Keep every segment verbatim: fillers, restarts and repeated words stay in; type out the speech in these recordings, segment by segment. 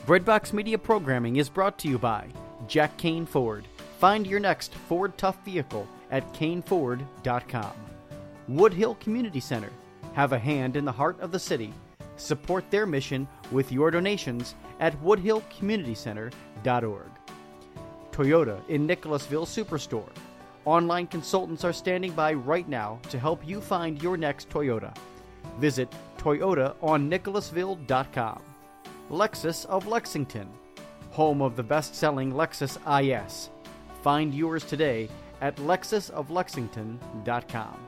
Breadbox Media programming is brought to you by Jack Kane Ford. Find your next Ford Tough vehicle at Kane Ford dot com. Woodhill Community Center. Have a hand in the heart of the city. Support their mission with your donations at woodhill community center dot org. Toyota in Nicholasville Superstore. Online consultants are standing by right now to help you find your next Toyota. Visit Toyota on Nicholasville dot com. Lexus of Lexington, home of the best-selling Lexus I S. Find yours today at lexus of lexington dot com.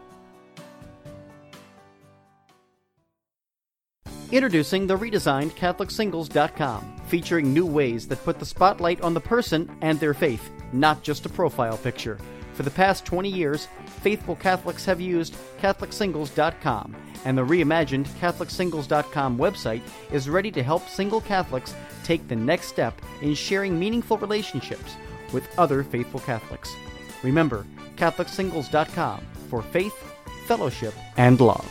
Introducing the redesigned Catholic Singles dot com, featuring new ways that put the spotlight on the person and their faith, not just a profile picture. For the past twenty years, faithful Catholics have used Catholic Singles dot com, and the reimagined Catholic Singles dot com website is ready to help single Catholics take the next step in sharing meaningful relationships with other faithful Catholics. Remember, Catholic Singles dot com for faith, fellowship, and love.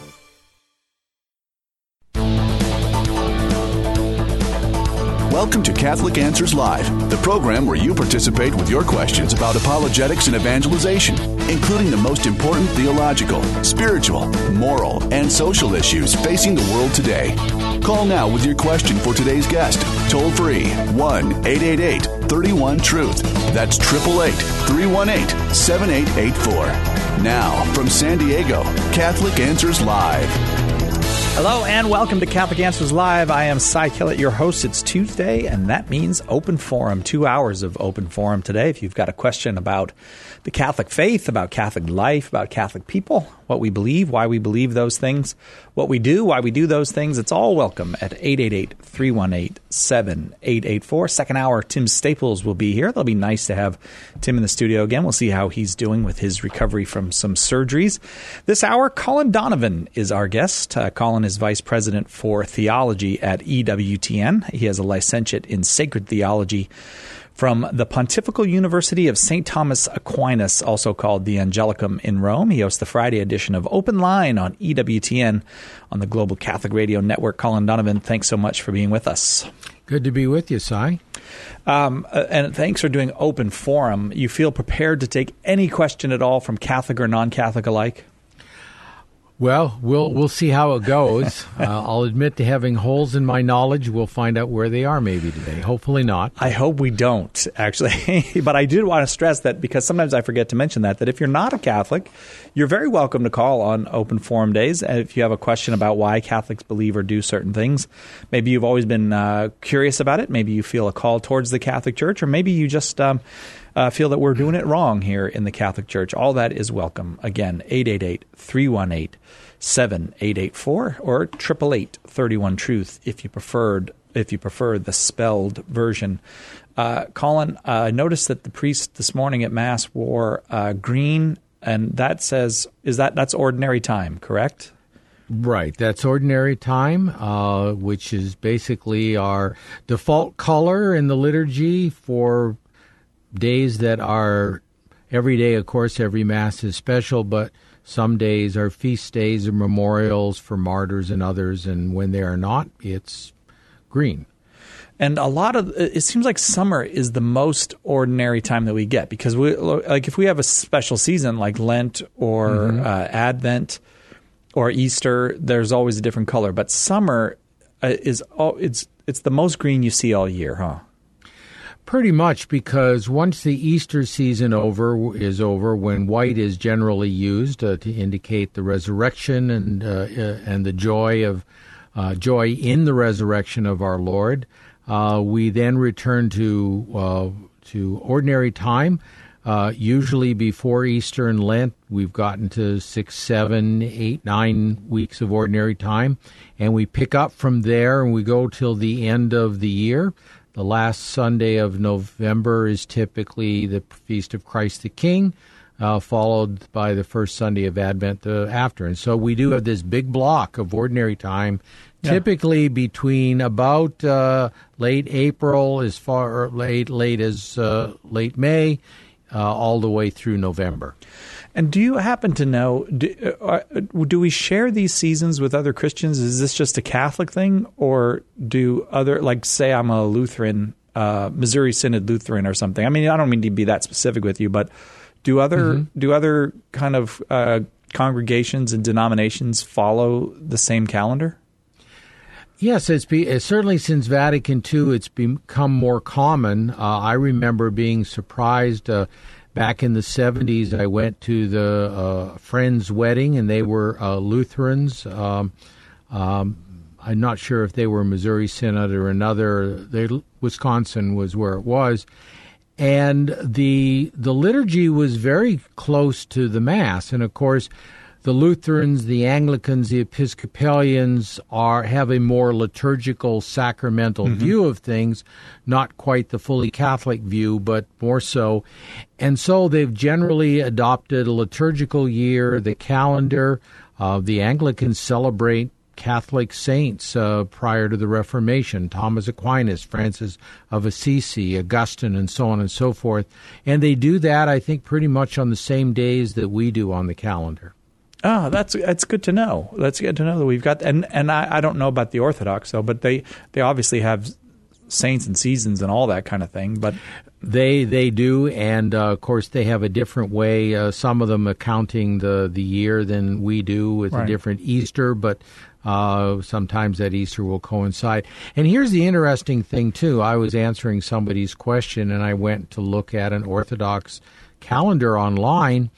Welcome to Catholic Answers Live, the program where you participate with your questions about apologetics and evangelization, including the most important theological, spiritual, moral, and social issues facing the world today. Call now with your question for today's guest. Toll free, one eight eight eight, three one, truth. That's eight eight eight, three one eight, seven eight eight four. Now, from San Diego, Catholic Answers Live. Hello and welcome to Catholic Answers Live. I am Cy Kellett, your host. It's Tuesday, and that means open forum. Two hours of open forum today. If you've got a question about the Catholic faith, about Catholic life, about Catholic people, what we believe, why we believe those things, what we do, why we do those things, it's all welcome at eight eight eight, three one eight, seven eight eight four. Second hour, Tim Staples will be here. That'll be nice to have Tim in the studio again. We'll see how he's doing with his recovery from some surgeries. This hour, Colin Donovan is our guest. Uh, Colin is Vice President for Theology at E W T N. He has a licentiate in Sacred Theology from the Pontifical University of Saint Thomas Aquinas, also called the Angelicum in Rome. He hosts the Friday edition of Open Line on E W T N on the Global Catholic Radio Network. Colin Donovan, thanks so much for being with us. Good to be with you, Cy. Um, and thanks for doing Open Forum. You feel prepared to take any question at all from Catholic or non-Catholic alike? Well, we'll we'll see how it goes. uh, I'll admit to having holes in my knowledge. We'll find out where they are maybe today. Hopefully not. I hope we don't, actually. But I did want to stress that because sometimes I forget to mention that, that if you're not a Catholic, you're very welcome to call on Open Forum Days. And if you have a question about why Catholics believe or do certain things, maybe you've always been uh, curious about it, maybe you feel a call towards the Catholic Church, or maybe you just um, uh, feel that we're doing it wrong here in the Catholic Church, all that is welcome. Again, eight eight eight, three one eight, seven eight eight four or eight eight eight, three one, truth if you preferred if you prefer the spelled version. Uh, Colin, uh, I noticed that the priest this morning at Mass wore uh, green, and that says is that that's ordinary time, correct? Right. That's ordinary time, uh, which is basically our default color in the liturgy for days that are every day. Of course, every Mass is special, but some days are feast days or memorials for martyrs and others, and when they are not, it's green. And a lot of it seems like summer is the most ordinary time that we get, because we like if we have a special season like Lent or mm-hmm. uh, Advent or Easter, there's always a different color. But summer uh, is all, it's it's the most green you see all year, huh? Pretty much, because once the Easter season over is over, when white is generally used uh, to indicate the resurrection and uh, uh, and the joy of uh, joy in the resurrection of our Lord, uh, we then return to uh, to ordinary time. Uh, usually before Easter and Lent, we've gotten to six, seven, eight, nine weeks of ordinary time, and we pick up from there and we go till the end of the year. The last Sunday of November is typically the Feast of Christ the King, uh, followed by the first Sunday of Advent uh, after. And so we do have this big block of ordinary time, yeah. typically between about uh, late April, as far late late as uh, late May, uh, all the way through November. And do you happen to know, do, uh, do we share these seasons with other Christians? Is this just a Catholic thing, or do other, like say I'm a Lutheran, uh, Missouri Synod Lutheran or something? I mean, I don't mean to be that specific with you, but do other mm-hmm. do other kind of uh, congregations and denominations follow the same calendar? Yes, it's be, certainly since Vatican Two, it's become more common. Uh, I remember being surprised uh, back in the seventies. I went to the uh, friend's wedding, and they were uh, Lutherans. Um, um, I'm not sure if they were Missouri Synod or another. They, Wisconsin was where it was. And the the liturgy was very close to the Mass. And, of course, the Lutherans, the Anglicans, the Episcopalians are have a more liturgical, sacramental mm-hmm. view of things, not quite the fully Catholic view, but more so. And so they've generally adopted a liturgical year, the calendar. Uh, the Anglicans celebrate Catholic saints uh, prior to the Reformation, Thomas Aquinas, Francis of Assisi, Augustine, and so on and so forth. And they do that, I think, pretty much on the same days that we do on the calendar. Oh, that's that's good to know. That's good to know that we've got, and and I, I don't know about the Orthodox though, but they, they obviously have saints and seasons and all that kind of thing. But they they do, and uh, of course they have a different way. Uh, some of them accounting the the year than we do with right. a different Easter, but uh, sometimes that Easter will coincide. And here's the interesting thing too. I was answering somebody's question, and I went to look at an Orthodox calendar online.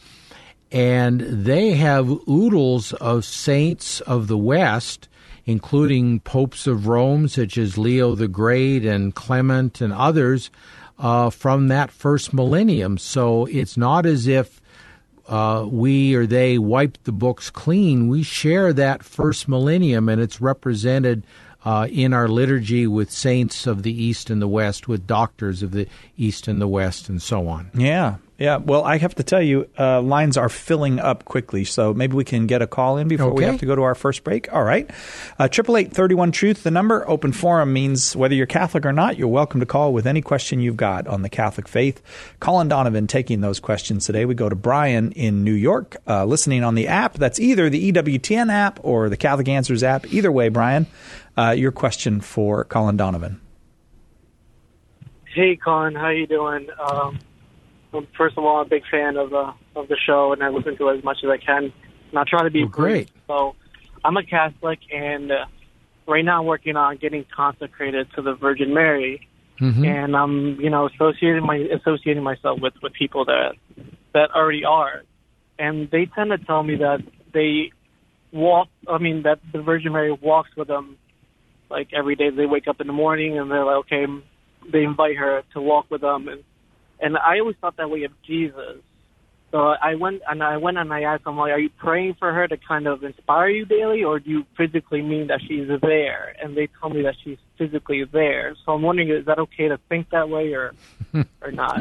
And they have oodles of saints of the West, including popes of Rome, such as Leo the Great and Clement and others, uh, from that first millennium. So it's not as if uh, we or they wiped the books clean. We share that first millennium, and it's represented uh, in our liturgy with saints of the East and the West, with doctors of the East and the West, and so on. Yeah. Yeah, well, I have to tell you, uh, lines are filling up quickly, so maybe we can get a call in before okay. we have to go to our first break. All right. Triple eight thirty one truth, the number. Open forum means whether you're Catholic or not, you're welcome to call with any question you've got on the Catholic faith. Colin Donovan taking those questions today. We go to Brian in New York, uh, listening on the app. That's either the E W T N app or the Catholic Answers app. Either way, Brian, uh, your question for Colin Donovan. Hey, Colin, how you doing? Um First of all, I'm a big fan of uh, of the show, and I listen to it as much as I can. And I try to be well, great. So I'm a Catholic, and uh, right now I'm working on getting consecrated to the Virgin Mary. Mm-hmm. And I'm, you know, associating my associating myself with, with people that that already are, and they tend to tell me that they walk. I mean, that the Virgin Mary walks with them, like every day. They wake up in the morning, and they're like, okay, they invite her to walk with them, and. And I always thought that way of Jesus. So I went and I went and I asked them, like, are you praying for her to kind of inspire you daily, or do you physically mean that she's there? And they told me that she's physically there. So I'm wondering, is that okay to think that way or or not?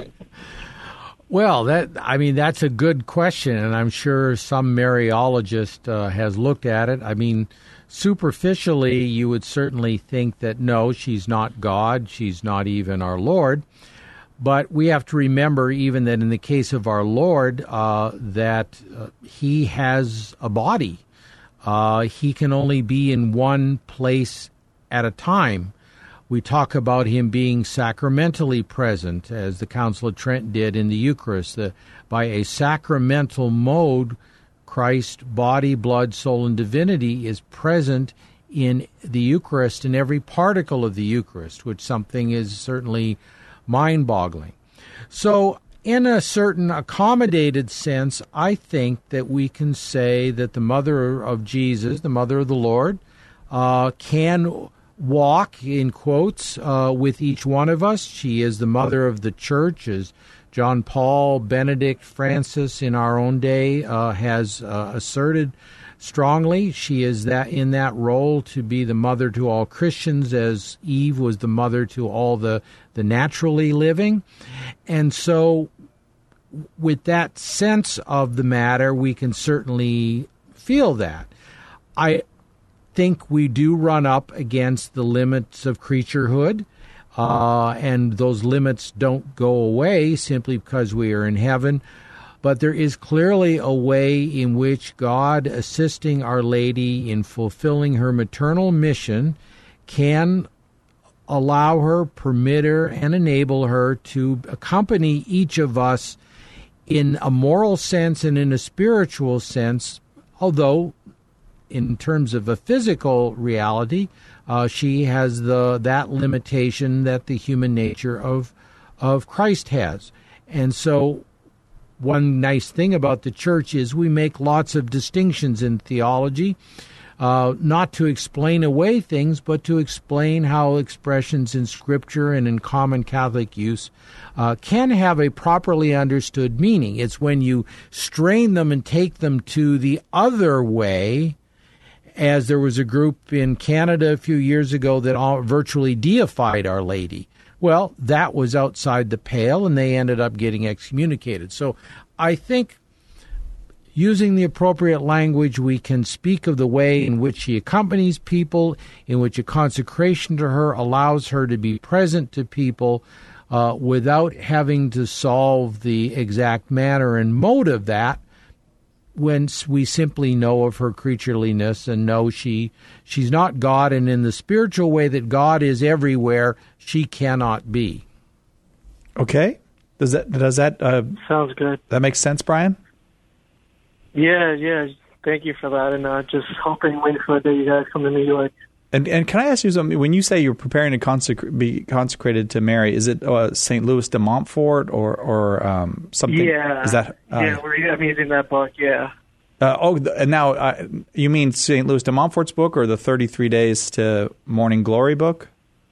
Well, that I mean, that's a good question, and I'm sure some Mariologist uh, has looked at it. I mean, superficially, you would certainly think that, no, she's not God. She's not even our Lord. But we have to remember, even that in the case of our Lord, uh, that uh, he has a body. Uh, he can only be in one place at a time. We talk about him being sacramentally present, as the Council of Trent did in the Eucharist. The, by a sacramental mode, Christ's body, blood, soul, and divinity is present in the Eucharist, in every particle of the Eucharist, which something is certainly mind-boggling. So, in a certain accommodated sense, I think that we can say that the mother of Jesus, the mother of the Lord, uh, can walk, in quotes, uh, with each one of us. She is the mother of the Church, as John Paul, Benedict, Francis in our own day uh, has uh, asserted strongly. She is that in that role to be the mother to all Christians, as Eve was the mother to all the, the naturally living. And so with that sense of the matter, we can certainly feel that. I think we do run up against the limits of creaturehood, uh, and those limits don't go away simply because we are in heaven. but there is clearly a way in which God, assisting Our Lady in fulfilling her maternal mission, can allow her, permit her, and enable her to accompany each of us in a moral sense and in a spiritual sense, although in terms of a physical reality, uh, she has the that limitation that the human nature of of Christ has. And so one nice thing about the church is we make lots of distinctions in theology, uh, not to explain away things, but to explain how expressions in Scripture and in common Catholic use uh, can have a properly understood meaning. It's when you strain them and take them to the other way, as there was a group in Canada a few years ago that all virtually deified Our Lady. Well, that was outside the pale, and they ended up getting excommunicated. So I think using the appropriate language, we can speak of the way in which she accompanies people, in which a consecration to her allows her to be present to people uh, without having to solve the exact manner and mode of that, when we simply know of her creatureliness and know she she's not God, and in the spiritual way that God is everywhere, she cannot be. Okay. Does that does that uh, sounds good? That makes sense, Brian? Yeah, yeah. Thank you for that, and uh, just hoping waiting for the day you guys come to New York. And and can I ask you something? When you say you're preparing to consec- be consecrated to Mary, is it uh, Saint Louis de Montfort or or um, something? Yeah, is that uh, yeah? We're I'm using that book. Yeah. Uh, oh, and now uh, you mean Saint Louis de Montfort's book or the thirty-three Days to Morning Glory book?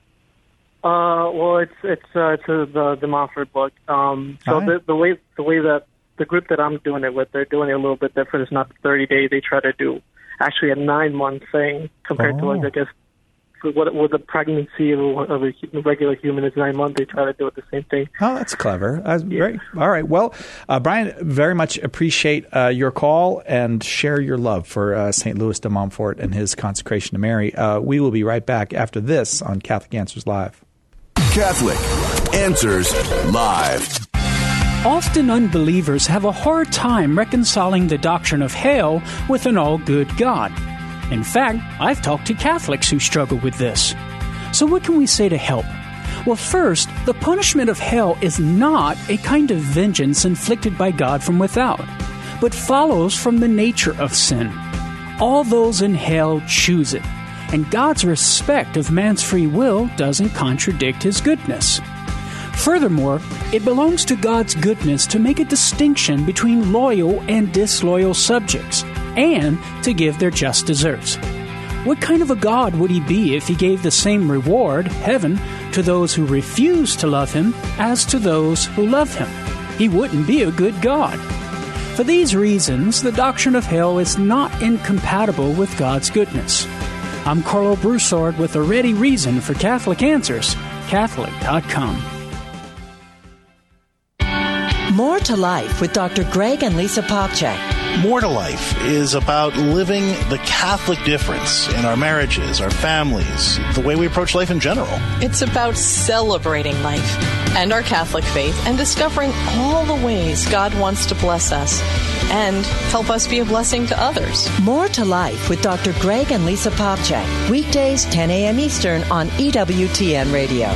Uh, well, it's it's uh, it's uh, the the Montfort book. Um, so right. the the way the way that the group that I'm doing it with, they're doing it a little bit different. It's not the thirty days. They try to do actually a nine month thing compared oh. to like I guess what with the pregnancy of a, of a regular human is nine months. They try to do it the same thing. Oh, that's clever. That's yeah. Great. All right. Well, uh, Brian, very much appreciate uh, your call and share your love for uh, Saint Louis de Montfort and his consecration to Mary. Uh, we will be right back after this on Catholic Answers Live. Catholic Answers Live. Often unbelievers have a hard time reconciling the doctrine of hell with an all-good God. In fact, I've talked to Catholics who struggle with this. So what can we say to help? Well, first, the punishment of hell is not a kind of vengeance inflicted by God from without, but follows from the nature of sin. All those in hell choose it, and God's respect of man's free will doesn't contradict his goodness. Furthermore, it belongs to God's goodness to make a distinction between loyal and disloyal subjects, and to give their just deserts. What kind of a God would he be if he gave the same reward, heaven, to those who refuse to love him as to those who love him? He wouldn't be a good God. For these reasons, the doctrine of hell is not incompatible with God's goodness. I'm Carlo Broussard with a ready reason for Catholic Answers, Catholic dot com. More to Life with Doctor Greg and Lisa Popcak. More to Life is about living the Catholic difference in our marriages, our families, the way we approach life in general. It's about celebrating life and our Catholic faith and discovering all the ways God wants to bless us and help us be a blessing to others. More to Life with Doctor Greg and Lisa Popcak. Weekdays, ten a.m. Eastern on E W T N Radio.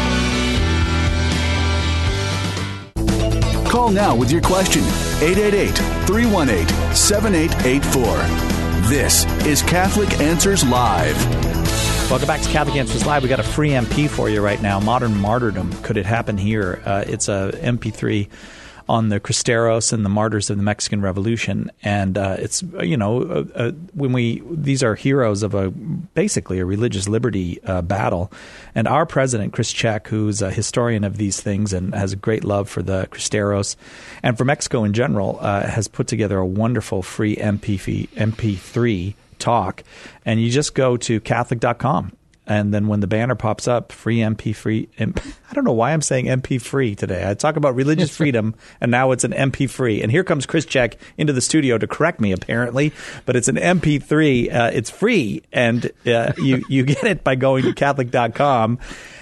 Call now with your question. eight eight eight, three one eight, seven eight eight four. This is Catholic Answers Live. Welcome back to Catholic Answers Live. We got a free M P for you right now. Modern Martyrdom. Could it happen here? Uh, it's a M P three on the Cristeros and the martyrs of the Mexican Revolution, and uh, it's you know uh, uh, when we these are heroes of a basically a religious liberty uh, battle, and our president Chris Check, who's a historian of these things and has a great love for the Cristeros and for Mexico in general, uh, has put together a wonderful free M P three talk, and you just go to Catholic dot com. And then when the banner pops up, free M P free. I don't know why I'm saying M P free today. I talk about religious freedom, and now it's an M P free. And here comes Chris Check into the studio to correct me, apparently. But it's an M P three. Uh, it's free, and uh, you you get it by going to Catholic dot com.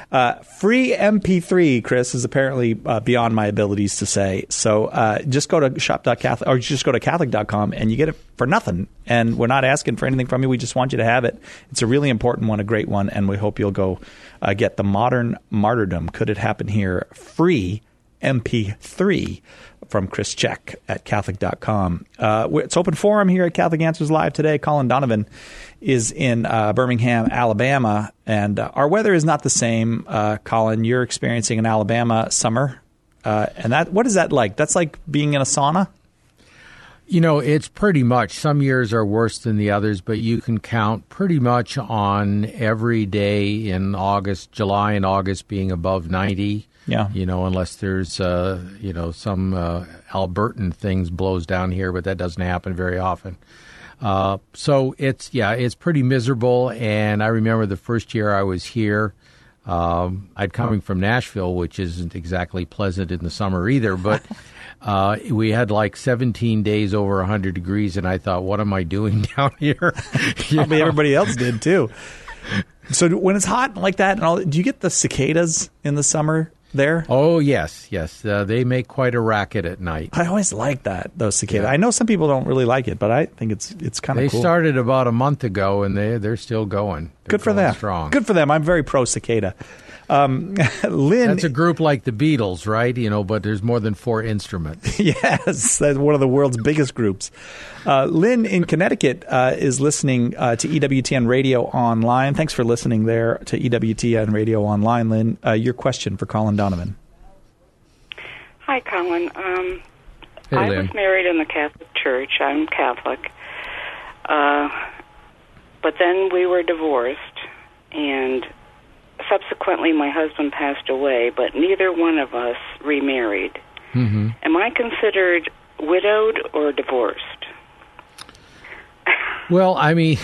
Uh, free M P three, Chris, is apparently uh, beyond my abilities to say. So uh, just go to shop dot catholic or just go to catholic dot com and you get it for nothing. And we're not asking for anything from you. We just want you to have it. It's a really important one, a great one, and we hope you'll go uh, get the Modern Martyrdom. Could It Happen Here? Free M P three from Chris Check at catholic dot com. Uh, it's open forum here at Catholic Answers Live today. Colin Donovan is in uh, Birmingham, Alabama, and uh, our weather is not the same. Uh, Colin, you're experiencing an Alabama summer, uh, and that what is that like? That's like being in a sauna? You know, it's pretty much. Some years are worse than the others, but you can count pretty much on every day in August, July and August being above ninety. Yeah. You know, unless there's, uh, you know, some uh, Albertan things blows down here, but that doesn't happen very often. Uh, so it's, yeah, it's pretty miserable. And I remember the first year I was here, um, I'd coming from Nashville, which isn't exactly pleasant in the summer either, but uh, we had like seventeen days over one hundred degrees, and I thought, what am I doing down here? Probably everybody else did too. So when it's hot like that, and all, do you get the cicadas in the summer there? Oh, yes, yes. Uh, they make quite a racket at night. I always like that, those cicadas. Yeah. I know some people don't really like it, but I think it's it's kind of they cool. They started about a month ago, and they, they're still going. They're Good for going them. Strong. Good for them. I'm very pro-cicada. Um, Lynn, that's a group like the Beatles, right? You know, but there's more than four instruments. Yes, that's one of the world's biggest groups. Uh, Lynn in Connecticut uh, is listening uh, to E W T N Radio Online. Thanks for listening there to E W T N Radio Online, Lynn. Uh, your question for Colin Donovan. Hi, Colin. Um, hey, I Lynn. was married in the Catholic Church. I'm Catholic. Uh, but then we were divorced, and subsequently, my husband passed away, but neither one of us remarried. Mm-hmm. Am I considered widowed or divorced? Well, I mean,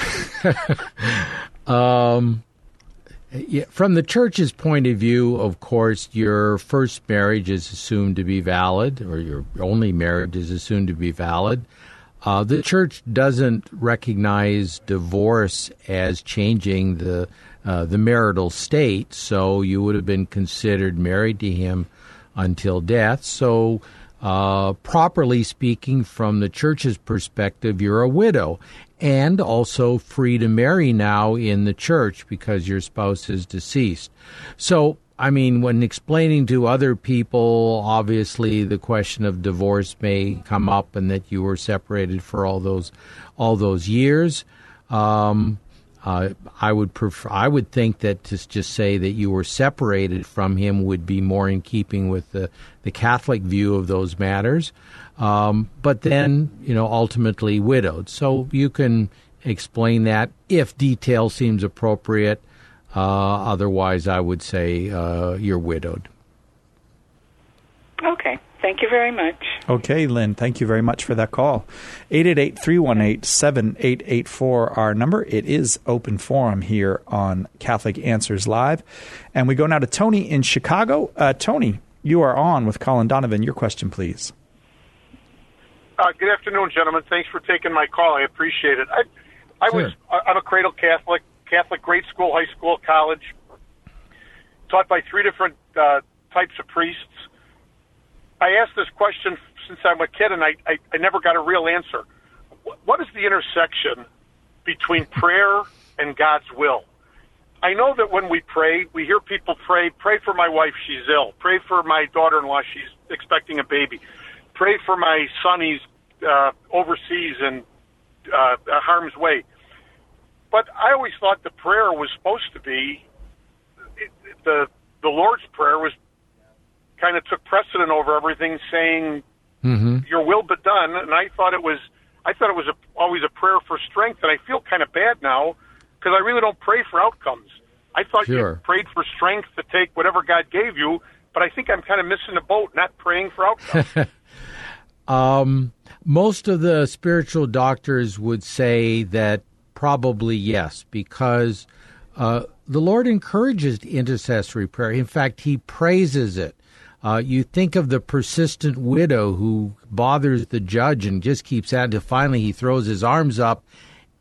um, yeah, from the church's point of view, of course, your first marriage is assumed to be valid, or your only marriage is assumed to be valid. Uh, the church doesn't recognize divorce as changing the Uh, the marital state, so you would have been considered married to him until death. So, uh, properly speaking, from the church's perspective, you're a widow and also free to marry now in the church because your spouse is deceased. So, I mean, when explaining to other people, obviously the question of divorce may come up and that you were separated for all those all those years. Um Uh, I would prefer, I would think that to just say that you were separated from him would be more in keeping with the, the Catholic view of those matters. Um, but then, you know, ultimately widowed. So you can explain that if detail seems appropriate. Uh, otherwise, I would say uh, you're widowed. Okay. Thank you very much. Okay, Lynn, thank you very much for that call. eight eight eight, three one eight, seven eight eight four, our number. It is open forum here on Catholic Answers Live. And we go now to Tony in Chicago. Uh, Tony, you are on with Colin Donovan. Your question, please. Uh, good afternoon, gentlemen. Thanks for taking my call. I appreciate it. I, I sure. was, I'm a cradle Catholic, Catholic grade school, high school, college, taught by three different uh, types of priests. I asked this question since I'm a kid, and I, I, I never got a real answer. What is the intersection between prayer and God's will? I know that when we pray, we hear people pray, pray for my wife, she's ill. Pray for my daughter-in-law, she's expecting a baby. Pray for my son, he's uh, overseas and uh, harm's way. But I always thought the prayer was supposed to be, it, the the Lord's Prayer was kind of took precedent over everything, saying, mm-hmm. your will be done. And I thought it was, I thought it was a, always a prayer for strength. And I feel kind of bad now because I really don't pray for outcomes. I thought sure. you prayed for strength to take whatever God gave you, but I think I'm kind of missing the boat, not praying for outcomes. um, most of the spiritual doctors would say that probably yes, because uh, the Lord encourages intercessory prayer. In fact, he praises it. Uh, you think of the persistent widow who bothers the judge and just keeps at it until finally he throws his arms up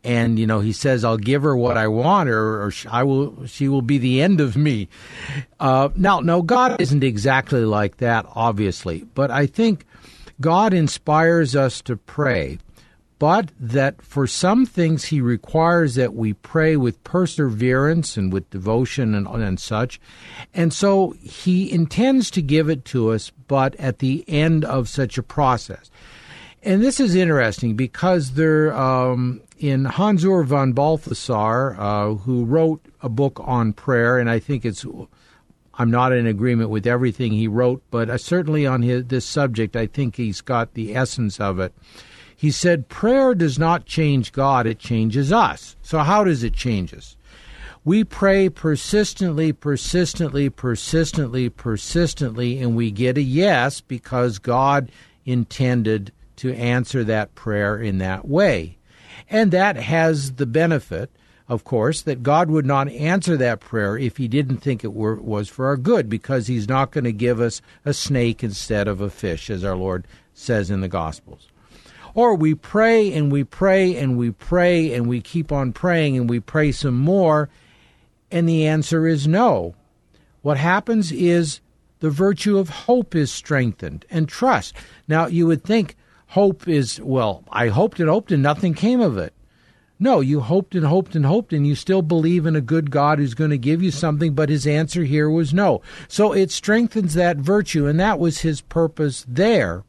And, you know, he says, I'll give her what I want, or, or I will, she will be the end of me. Uh, now, no, God isn't exactly like that, obviously. But I think God inspires us to pray, but that for some things he requires that we pray with perseverance and with devotion and, and such. And so he intends to give it to us, but at the end of such a process. And this is interesting because there, um, in Hans Ur von Balthasar, uh, who wrote a book on prayer, and I think it's, I'm not in agreement with everything he wrote, but uh, certainly on his, this subject, I think he's got the essence of it. He said, prayer does not change God, it changes us. So how does it change us? We pray persistently, persistently, persistently, persistently, and we get a yes because God intended to answer that prayer in that way. And that has the benefit, of course, that God would not answer that prayer if he didn't think it were, was for our good, because he's not going to give us a snake instead of a fish, as our Lord says in the Gospels. Or we pray and we pray and we pray and we keep on praying and we pray some more, and the answer is no. What happens is the virtue of hope is strengthened and trust. Now, you would think hope is, well, I hoped and hoped and nothing came of it. No, you hoped and hoped and hoped, and you still believe in a good God who's going to give you something, but his answer here was no. So it strengthens that virtue, and that was his purpose there.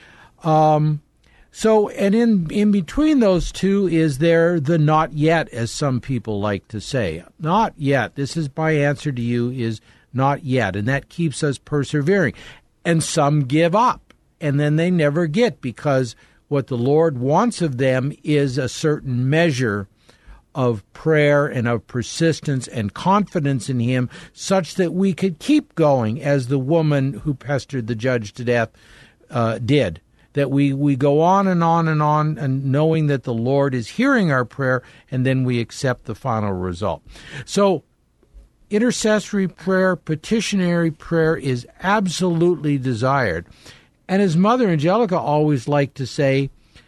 Um, so, and in, in between those two is there the not yet, as some people like to say. Not yet. This is my answer to you is not yet, and that keeps us persevering. And some give up. And then they never get, because what the Lord wants of them is a certain measure of prayer and of persistence and confidence in him, such that we could keep going, as the woman who pestered the judge to death uh, did. That we, we go on and on and on, and knowing that the Lord is hearing our prayer, and then we accept the final result. So intercessory prayer, petitionary prayer is absolutely desired. And his mother, Angelica, always liked to say,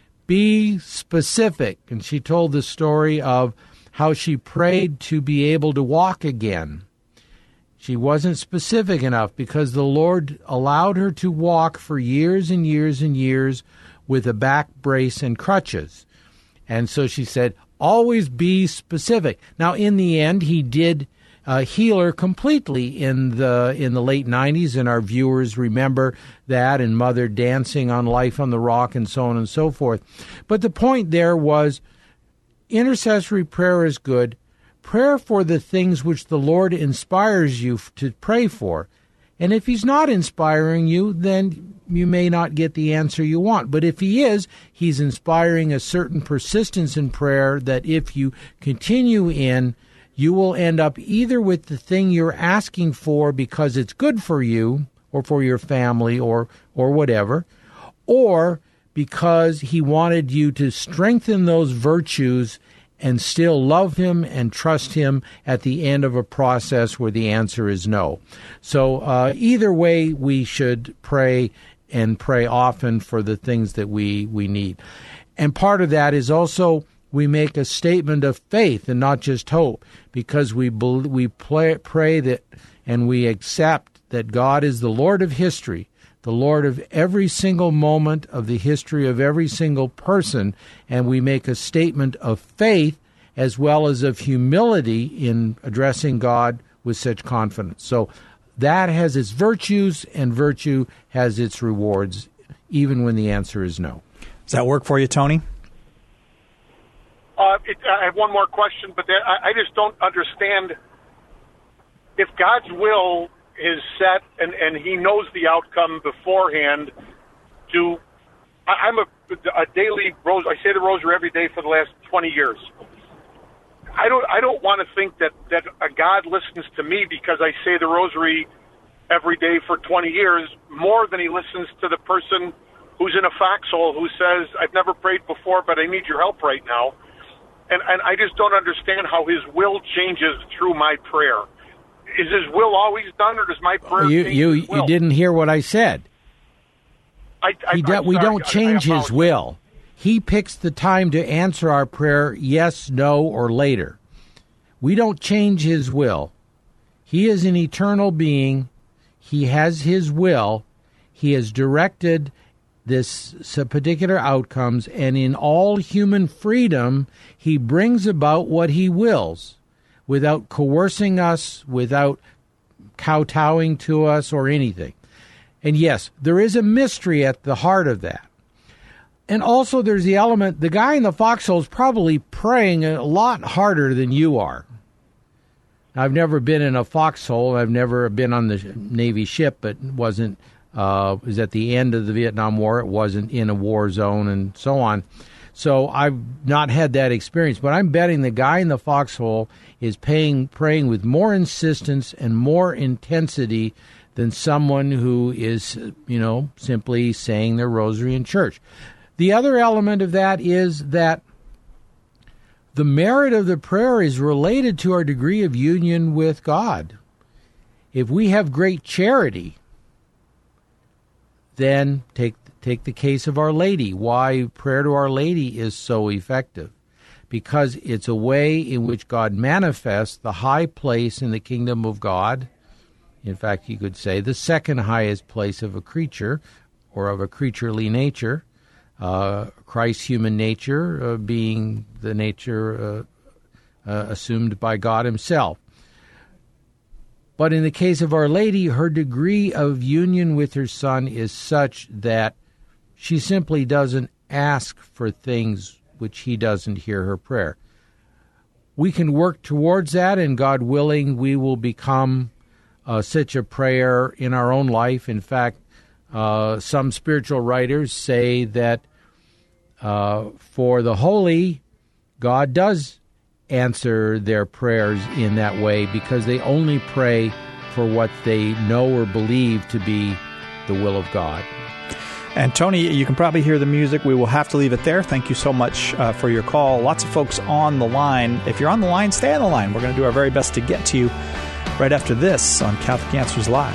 be specific. And she told the story of how she prayed to be able to walk again. She wasn't specific enough because the Lord allowed her to walk for years and years and years with a back brace and crutches. And so she said, always be specific. Now, in the end, he did Uh, heal her completely in the in the late nineties, and our viewers remember that, and Mother dancing on Life on the Rock and so on and so forth. But the point there was, intercessory prayer is good. Prayer for the things which the Lord inspires you to pray for. And if he's not inspiring you, then you may not get the answer you want. But if he is, he's inspiring a certain persistence in prayer that if you continue in, you will end up either with the thing you're asking for because it's good for you or for your family or or whatever, or because he wanted you to strengthen those virtues and still love him and trust him at the end of a process where the answer is no. So uh, either way, we should pray and pray often for the things that we, we need. And part of that is also we make a statement of faith and not just hope, because we we pray, pray that and we accept that God is the Lord of history, the Lord of every single moment of the history of every single person, and we make a statement of faith as well as of humility in addressing God with such confidence. So that has its virtues, and virtue has its rewards, even when the answer is no. Does that work for you, Tony? Uh, it, I have one more question, but that, I, I just don't understand if God's will is set and, and he knows the outcome beforehand. Do I, I'm a, a daily rose. I say the rosary every day for the last twenty years. I don't. I don't want to think that that a God listens to me because I say the rosary every day for twenty years more than he listens to the person who's in a foxhole who says, "I've never prayed before, but I need your help right now." And, and I just don't understand how his will changes through my prayer. Is his will always done, or does my prayer you, change you, his will? You didn't hear what I said. I, I, he do, we sorry. don't change I, I his will. He picks the time to answer our prayer, yes, no, or later. We don't change his will. He is an eternal being. He has his will. He has directed this particular outcomes, and in all human freedom, he brings about what he wills without coercing us, without kowtowing to us or anything. And yes, there is a mystery at the heart of that. And also there's the element, the guy in the foxhole is probably praying a lot harder than you are. I've never been in a foxhole. I've never been on the Navy ship, but wasn't, uh, was at the end of the Vietnam War. It wasn't in a war zone and so on. So I've not had that experience, but I'm betting the guy in the foxhole is paying, praying with more insistence and more intensity than someone who is, you know, simply saying their rosary in church. The other element of that is that the merit of the prayer is related to our degree of union with God. If we have great charity, then take take the case of Our Lady. Why prayer to Our Lady is so effective. Because it's a way in which God manifests the high place in the kingdom of God. In fact, you could say the second highest place of a creature, or of a creaturely nature. Uh, Christ's human nature uh, being the nature uh, uh, assumed by God himself. But in the case of Our Lady, her degree of union with her Son is such that she simply doesn't ask for things which he doesn't hear her prayer. We can work towards that, and God willing, we will become uh, such a prayer in our own life. In fact, Uh, some spiritual writers say that uh, for the holy, God does answer their prayers in that way because they only pray for what they know or believe to be the will of God. And Tony, you can probably hear the music. We will have to leave it there. Thank you so much uh, for your call. Lots of folks on the line. If you're on the line, stay on the line. We're going to do our very best to get to you right after this on Catholic Answers Live.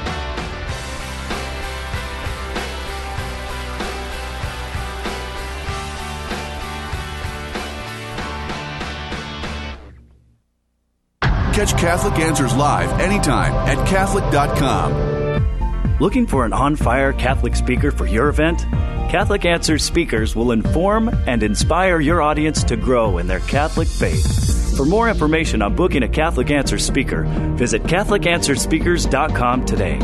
Catch Catholic Answers live anytime at Catholic dot com. Looking for an on-fire Catholic speaker for your event? Catholic Answers speakers will inform and inspire your audience to grow in their Catholic faith. For more information on booking a Catholic Answers speaker, visit Catholic Answers Speakers dot com today.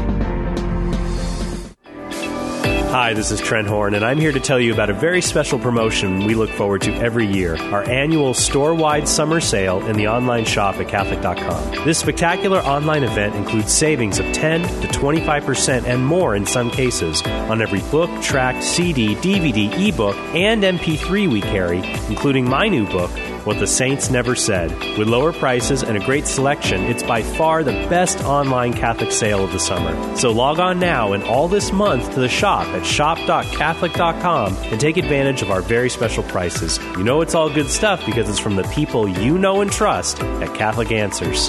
Hi, this is Trent Horn, and I'm here to tell you about a very special promotion we look forward to every year, our annual store-wide summer sale in the online shop at Catholic dot com. This spectacular online event includes savings of ten to twenty-five percent and more in some cases on every book, tract, C D, D V D, ebook, and M P three we carry, including my new book, What the Saints Never Said. With lower prices and a great selection, it's by far the best online Catholic sale of the summer. So log on now and all this month to the shop at shop dot catholic dot com and take advantage of our very special prices. You know it's all good stuff because it's from the people you know and trust at Catholic Answers.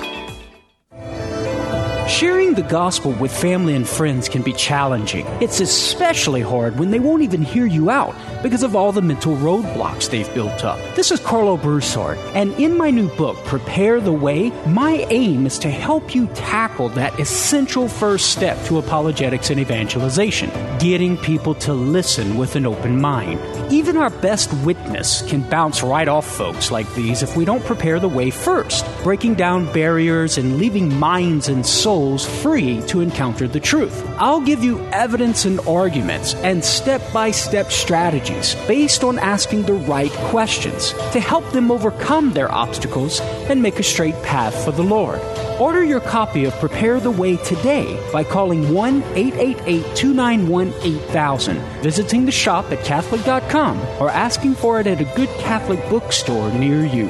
Sharing the gospel with family and friends can be challenging. It's especially hard when they won't even hear you out because of all the mental roadblocks they've built up. This is Carlo Broussard, and in my new book, Prepare the Way, my aim is to help you tackle that essential first step to apologetics and evangelization, getting people to listen with an open mind. Even our best witness can bounce right off folks like these if we don't prepare the way first, breaking down barriers and leaving minds and souls free to encounter the truth. I'll give you evidence and arguments and step-by-step strategies based on asking the right questions to help them overcome their obstacles and make a straight path for the Lord. Order your copy of Prepare the Way today by calling one eight eight eight, two nine one, eight thousand, visiting the shop at Catholic dot com, or asking for it at a good Catholic bookstore near you.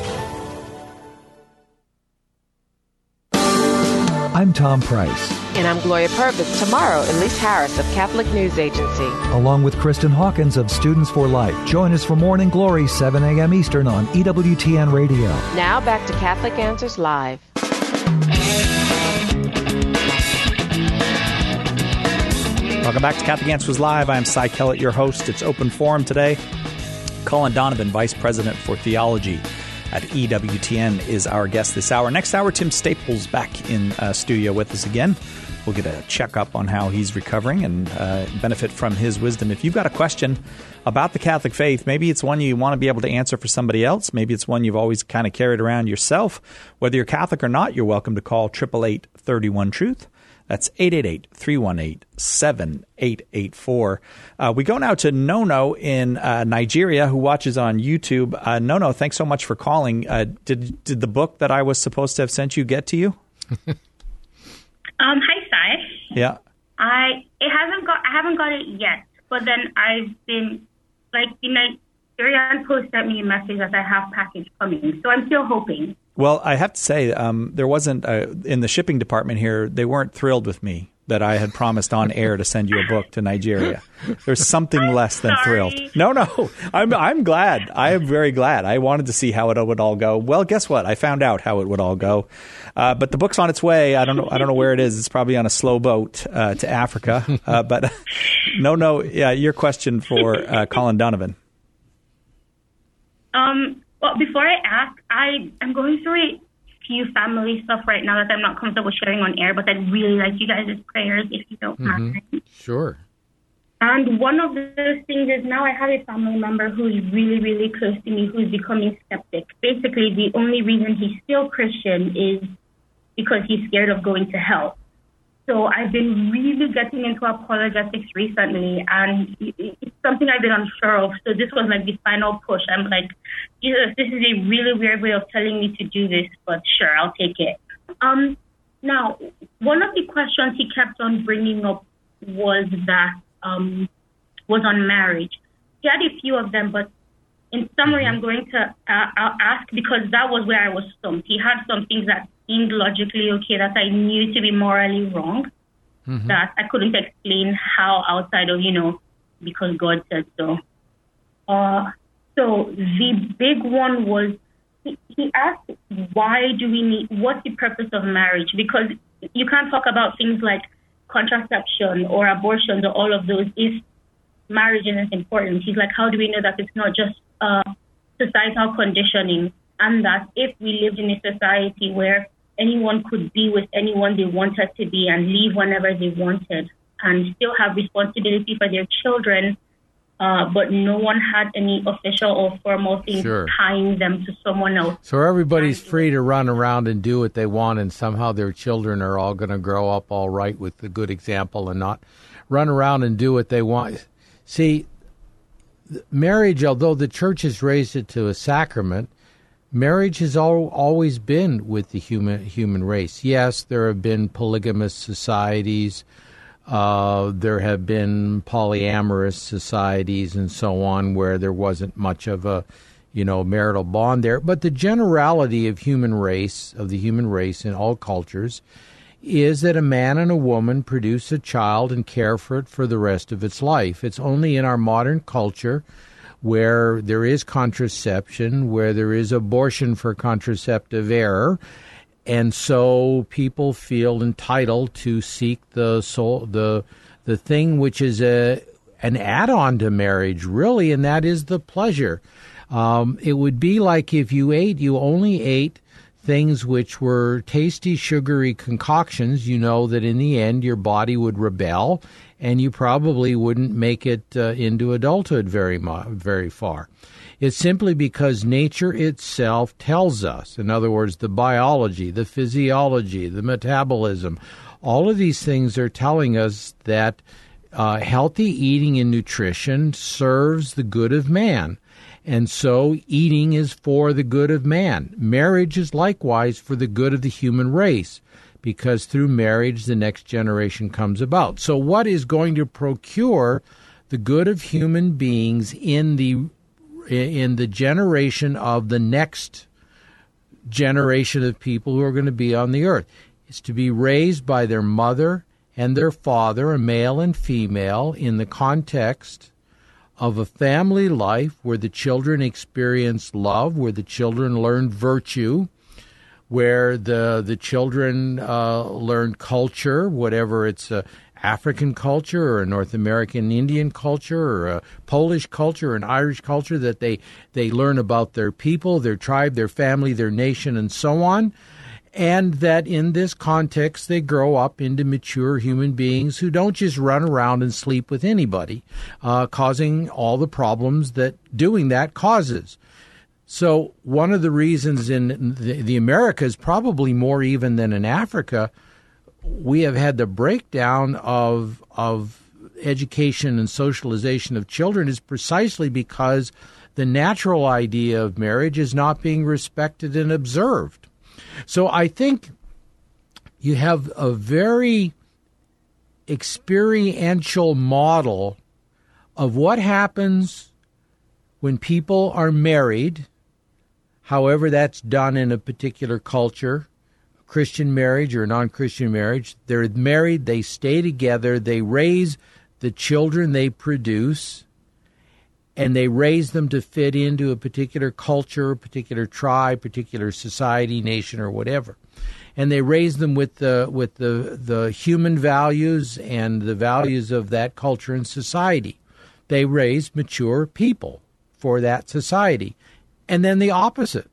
I'm Tom Price. And I'm Gloria Purvis. Tomorrow, Elise Harris of Catholic News Agency. Along with Kristen Hawkins of Students for Life. Join us for Morning Glory, seven a.m. Eastern on E W T N Radio. Now back to Catholic Answers Live. Welcome back to Catholic Answers Live. I'm Cy Kellett, your host. It's open forum today. Colin Donovan, Vice President for Theology at E W T N, is our guest this hour. Next hour, Tim Staples back in uh, studio with us again. We'll get a checkup on how he's recovering and uh, benefit from his wisdom. If you've got a question about the Catholic faith, maybe it's one you want to be able to answer for somebody else. Maybe it's one you've always kind of carried around yourself. Whether you're Catholic or not, you're welcome to call eight eight eight, three one, truth. That's eight eight eight, three one eight, seven eight eight four. Uh, we go now to Nono in uh, Nigeria, who watches on YouTube. Uh, Nono, thanks so much for calling. Uh, did did the book that I was supposed to have sent you get to you? Um, hi, Sai. Yeah. I it hasn't got I haven't got it yet, but then I've been like the Nigerian Post sent me a message that I have package coming, so I'm still hoping. Well, I have to say, um, there wasn't uh, in the shipping department here. They weren't thrilled with me that I had promised on air to send you a book to Nigeria. There's something I'm less than sorry. thrilled. No, no, I'm I'm glad. I am very glad. I wanted to see how it would all go. Well, guess what? I found out how it would all go. Uh, but the book's on its way. I don't know. I don't know where it is. It's probably on a slow boat uh, to Africa. Uh, but no, no. Yeah, your question for uh, Colin Donovan. Um. Well, before I ask, I am going through a few family stuff right now that I'm not comfortable sharing on air, but I'd really like you guys' prayers if you don't Mm-hmm. mind. Sure. And one of those things is now I have a family member who's really, really close to me who's becoming skeptic. Basically, the only reason he's still Christian is because he's scared of going to hell. So I've been really getting into apologetics recently, and it's something I've been unsure of. So this was like the final push. I'm like, Jesus, this is a really weird way of telling me to do this, but sure, I'll take it. Um, now, one of the questions he kept on bringing up was that um, was on marriage. He had a few of them, but in summary, I'm going to uh, I'll ask because that was where I was stumped. He had some things that seemed logically okay that I knew to be morally wrong, mm-hmm. that I couldn't explain how outside of, you know, because God said so. Uh, so the big one was, he, he asked, why do we need, what's the purpose of marriage? Because you can't talk about things like contraception or abortions or all of those if marriage isn't important. He's like, how do we know that it's not just uh, societal conditioning, and that if we lived in a society where anyone could be with anyone they wanted to be and leave whenever they wanted and still have responsibility for their children, uh, but no one had any official or formal thing Sure. tying them to someone else. So everybody's free to run around and do what they want, and somehow their children are all going to grow up all right with a good example and not run around and do what they want. See, marriage, although the church has raised it to a sacrament, marriage has al- always been with the human human race. Yes, there have been polygamous societies, uh, there have been polyamorous societies and so on where there wasn't much of a, you know, marital bond there. But the generality of human race, of the human race in all cultures, is that a man and a woman produce a child and care for it for the rest of its life. It's only in our modern culture where there is contraception, where there is abortion for contraceptive error, and so people feel entitled to seek the soul, the the thing which is a an add-on to marriage, really, and that is the pleasure. Um, it would be like if you ate, you only ate things which were tasty, sugary concoctions. You know that in the end your body would rebel, and you probably wouldn't make it uh, into adulthood very mu- very far. It's simply because nature itself tells us, in other words, the biology, the physiology, the metabolism, all of these things are telling us that uh, healthy eating and nutrition serves the good of man. And so eating is for the good of man. Marriage is likewise for the good of the human race, because through marriage the next generation comes about. So what is going to procure the good of human beings in the in the generation of the next generation of people who are going to be on the earth? It's to be raised by their mother and their father, a male and female, in the context of a family life where the children experience love, where the children learn virtue, where the the children uh, learn culture, whatever it's uh, African culture or a North American Indian culture or a Polish culture or an Irish culture, that they, they learn about their people, their tribe, their family, their nation, and so on. And that in this context, they grow up into mature human beings who don't just run around and sleep with anybody, uh, causing all the problems that doing that causes. So one of the reasons in the, the Americas, probably more even than in Africa, we have had the breakdown of of education and socialization of children is precisely because the natural idea of marriage is not being respected and observed. So I think you have a very experiential model of what happens when people are married, however that's done in a particular culture, Christian marriage or non-Christian marriage. They're married, they stay together, they raise the children they produce, and they raise them to fit into a particular culture, a particular tribe, particular society, nation, or whatever. And they raise them with the with the, the human values and the values of that culture and society. They raise mature people for that society. And then the opposite.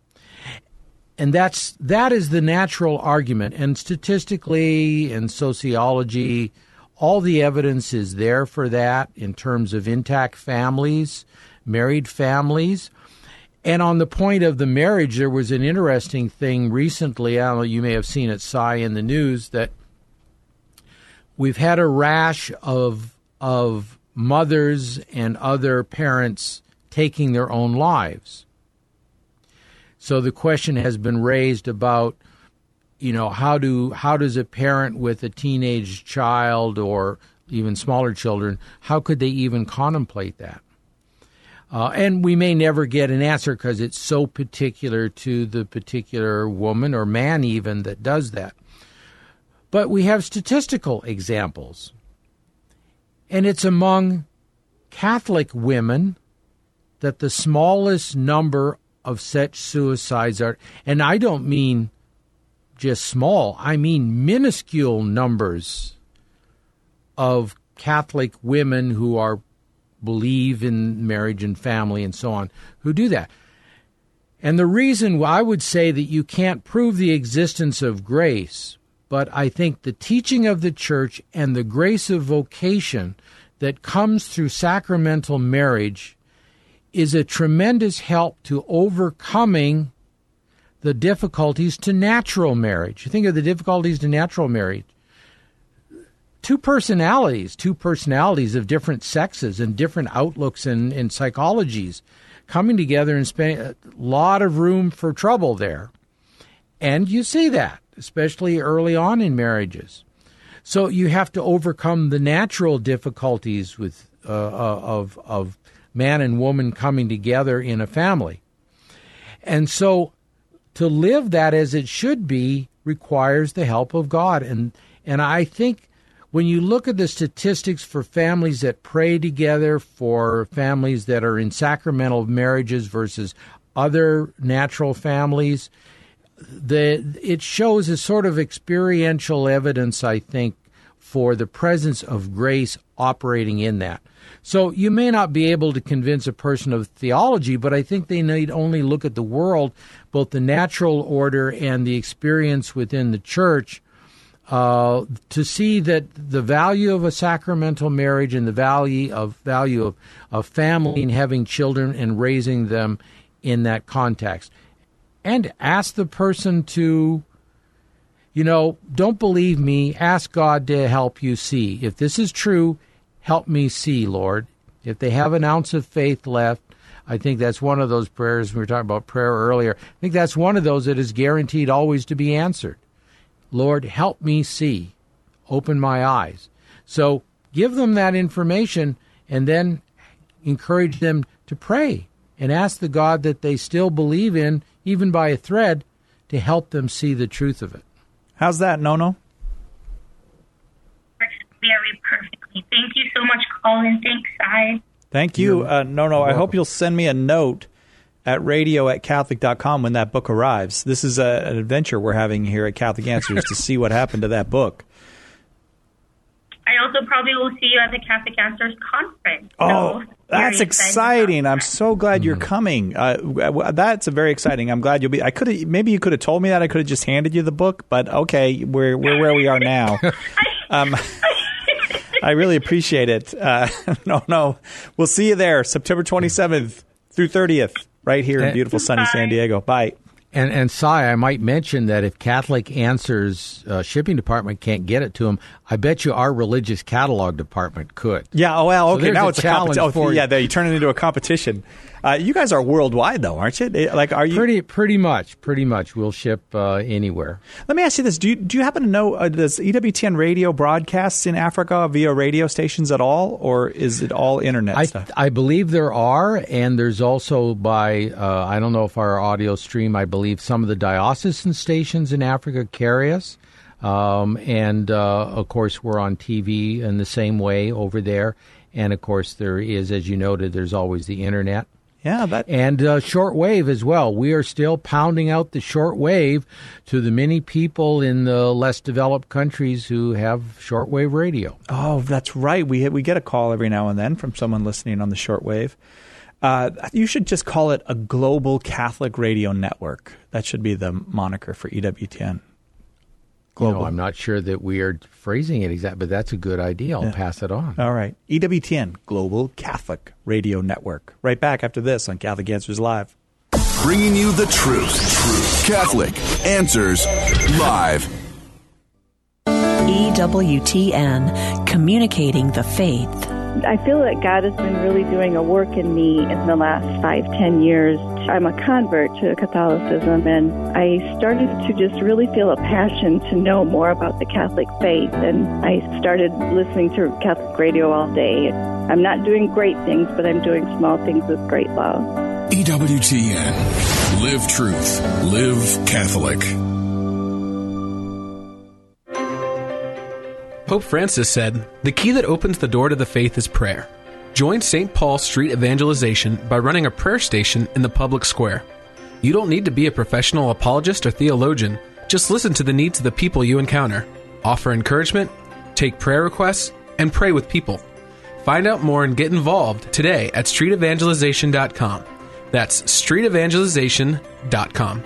And that's that is the natural argument. And statistically and sociology, all the evidence is there for that in terms of intact families, married families. And on the point of the marriage, there was an interesting thing recently. I don't know, you may have seen it, Cy, in the news, that we've had a rash of of mothers and other parents taking their own lives. So the question has been raised about, you know, how do how does a parent with a teenage child or even smaller children, how could they even contemplate that? Uh, and we may never get an answer because it's so particular to the particular woman or man even that does that. But we have statistical examples. And it's among Catholic women that the smallest number of such suicides are, and I don't mean just small, I mean minuscule numbers of Catholic women who are believe in marriage and family and so on, who do that. And the reason I would say that you can't prove the existence of grace, but I think the teaching of the church and the grace of vocation that comes through sacramental marriage is a tremendous help to overcoming the difficulties to natural marriage. You think of the difficulties to natural marriage. Two personalities, two personalities of different sexes and different outlooks and, and psychologies coming together and spending a lot of room for trouble there. And you see that, especially early on in marriages. So you have to overcome the natural difficulties with uh, of of man and woman coming together in a family. And so to live that as it should be requires the help of God. And and I think when you look at the statistics for families that pray together, for families that are in sacramental marriages versus other natural families, the it shows a sort of experiential evidence, I think, for the presence of grace operating in that. So you may not be able to convince a person of theology, but I think they need only look at the world, both the natural order and the experience within the church, uh, to see that the value of a sacramental marriage and the value of value of, of family and having children and raising them in that context. And ask the person to, you know, don't believe me, ask God to help you see. If this is true, help me see, Lord. If they have an ounce of faith left, I think that's one of those prayers. We were talking about prayer earlier. I think that's one of those that is guaranteed always to be answered. Lord, help me see. Open my eyes. So give them that information and then encourage them to pray and ask the God that they still believe in, even by a thread, to help them see the truth of it. How's that, Nono? Very perfectly. Thank you so much, Colin. Thanks, Cy. Thank you. Uh, Nono, I hope you'll send me a note at radio at catholic dot com when that book arrives. This is a, an adventure we're having here at Catholic Answers to see what happened to that book. also probably will see you at the Catholic Answers conference. Oh, so that's exciting! I'm so glad you're coming. Uh, that's a very exciting. I'm glad you'll be. I could have maybe you could have told me that. I could have just handed you the book, but okay, we're we're where we are now. Um, I really appreciate it. Uh, no, no, we'll see you there, September twenty-seventh through thirtieth, right here in beautiful sunny San Diego. Bye. And, and Cy, I might mention that if Catholic Answers uh, shipping department can't get it to them, I bet you our religious catalog department could. Yeah, oh, well, okay, so now a it's a challenge competition. Oh, for yeah, you. there, you turn it into a competition. Uh, you guys are worldwide, though, aren't you? Like, are you pretty, pretty much, pretty much. We'll ship uh, anywhere. Let me ask you this: Do you do you happen to know uh, does E W T N radio broadcasts in Africa via radio stations at all, or is it all internet I, stuff? I believe there are, and there's also by uh, I don't know if our audio stream. I believe some of the diocesan stations in Africa carry us, um, and uh, of course we're on T V in the same way over there. And of course there is, as you noted, there's always the internet. Yeah, that and uh, shortwave as well. We are still pounding out the shortwave to the many people in the less developed countries who have shortwave radio. Oh, that's right. We we get a call every now and then from someone listening on the shortwave. Uh, you should just call it a global Catholic radio network. That should be the moniker for E W T N. Global. You know, I'm not sure that we are phrasing it exactly, but that's a good idea. I'll yeah. pass it on. All right. E W T N, Global Catholic Radio Network. Right back after this on Catholic Answers Live. Bringing you the truth. Truth. Catholic Answers Live. E W T N, communicating the faith. I feel that God has been really doing a work in me in the last five, ten years. I'm a convert to Catholicism, and I started to just really feel a passion to know more about the Catholic faith, and I started listening to Catholic radio all day. I'm not doing great things, but I'm doing small things with great love. E W T N. Live truth. Live Catholic. Pope Francis said, "The key that opens the door to the faith is prayer." Join Saint Paul Street Evangelization by running a prayer station in the public square. You don't need to be a professional apologist or theologian. Just listen to the needs of the people you encounter. Offer encouragement, take prayer requests, and pray with people. Find out more and get involved today at street evangelization dot com. That's street evangelization dot com.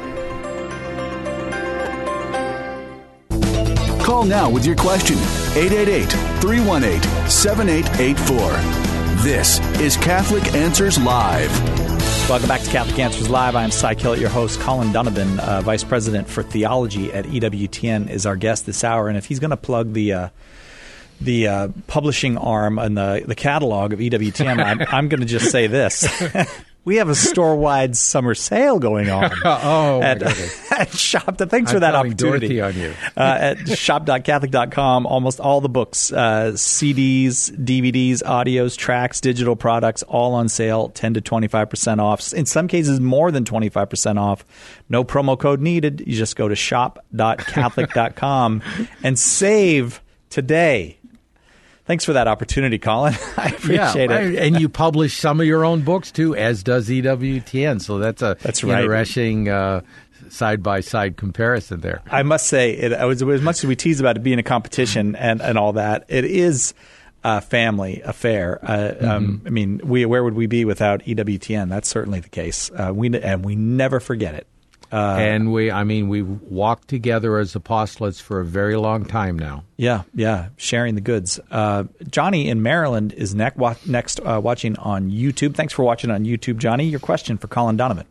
Call now with your question, eight eight eight, three one eight, seven eight eight four. This is Catholic Answers Live. Welcome back to Catholic Answers Live. I am Cy Killett, your host. Colin Donovan, uh, Vice President for Theology at E W T N, is our guest this hour. And if he's going to plug the uh, the uh, publishing arm and the, the catalog of E W T N, I'm, I'm going to just say this. We have a store-wide summer sale going on. oh, at, at Shop. Thanks for I'm that opportunity. Dorothy on you. uh, at shop dot catholic dot com, almost all the books, uh, C Ds, D V Ds, audios, tracks, digital products, all on sale, ten to twenty-five percent off. In some cases, more than twenty-five percent off. No promo code needed. You just go to shop dot catholic dot com and save today. Thanks for that opportunity, Colin. I appreciate yeah, it. And you publish some of your own books, too, as does E W T N. So that's a that's right. interesting uh, side-by-side comparison there. I must say, it, as, as much as we tease about it being a competition and, and all that, it is a family affair. Uh, mm-hmm. um, I mean, we, where would we be without E W T N? That's certainly the case. Uh, we And we never forget it. Uh, and we, I mean, we've walked together as apostolates for a very long time now. Yeah, yeah, sharing the goods. Uh, Johnny in Maryland is ne- wa- next uh, watching on YouTube. Thanks for watching on YouTube, Johnny. Your question for Colin Donovan.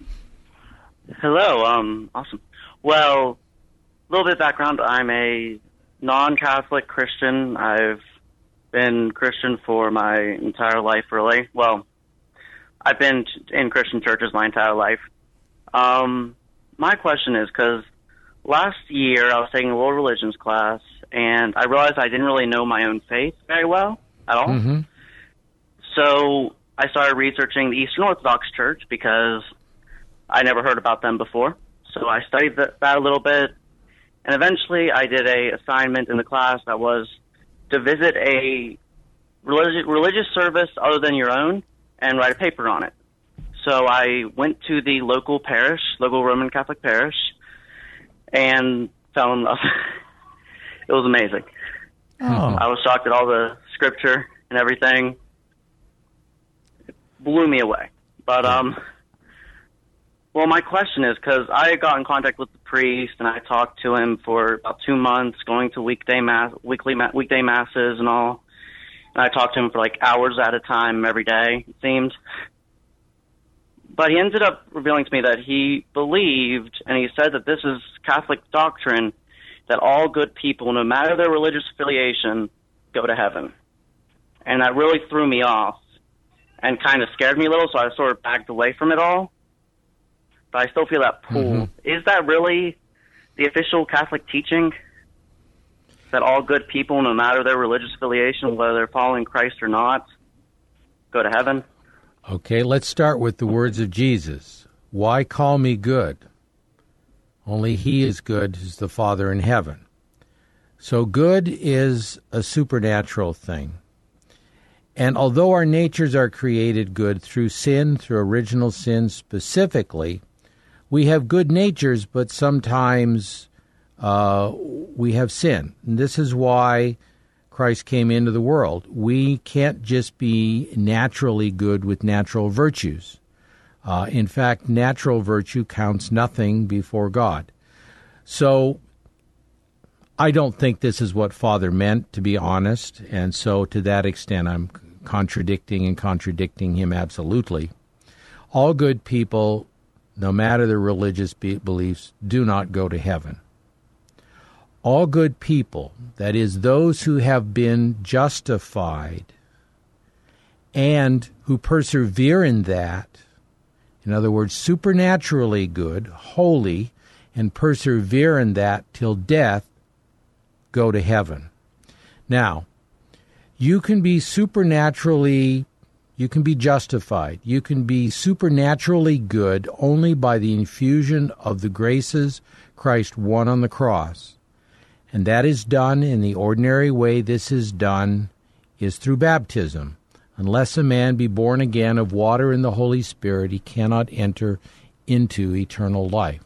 Hello, um, awesome. Well, a little bit of background. I'm a non-Catholic Christian. I've been Christian for my entire life, really. Well, I've been in Christian churches my entire life. Um, my question is, because last year I was taking a world religions class, and I realized I didn't really know my own faith very well at all. Mm-hmm. So I started researching the Eastern Orthodox Church because I never heard about them before. So I studied that, that a little bit, and eventually I did a assignment in the class that was to visit a religious, religious service other than your own and write a paper on it. So I went to the local parish, local Roman Catholic parish, and fell in love. It was amazing. Oh. I was shocked at all the scripture and everything. It blew me away. But, um, well, my question is, because I got in contact with the priest, and I talked to him for about two months, going to weekday mass, weekly ma- weekday masses and all. And I talked to him for like hours at a time every day, it seemed. But he ended up revealing to me that he believed, and he said that this is Catholic doctrine, that all good people, no matter their religious affiliation, go to heaven. And that really threw me off and kind of scared me a little, so I sort of backed away from it all. But I still feel that pull. Mm-hmm. Is that really the official Catholic teaching? That all good people, no matter their religious affiliation, whether they're following Christ or not, go to heaven? Okay, let's start with the words of Jesus. Why call me good? Only he is good, is the Father in heaven. So good is a supernatural thing. And although our natures are created good through sin, through original sin specifically, we have good natures, but sometimes uh, we have sin. And this is why Christ came into the world. We can't just be naturally good with natural virtues. Uh, in fact, natural virtue counts nothing before God. So I don't think this is what Father meant, to be honest. And so to that extent, I'm contradicting and contradicting him absolutely. All good people, no matter their religious be- beliefs, do not go to heaven. All good people, that is, those who have been justified and who persevere in that, in other words, supernaturally good, holy, and persevere in that till death, go to heaven. Now, you can be supernaturally, you can be justified, you can be supernaturally good only by the infusion of the graces Christ won on the cross. And that is done in the ordinary way this is done is through baptism. Unless a man be born again of water and the Holy Spirit, he cannot enter into eternal life.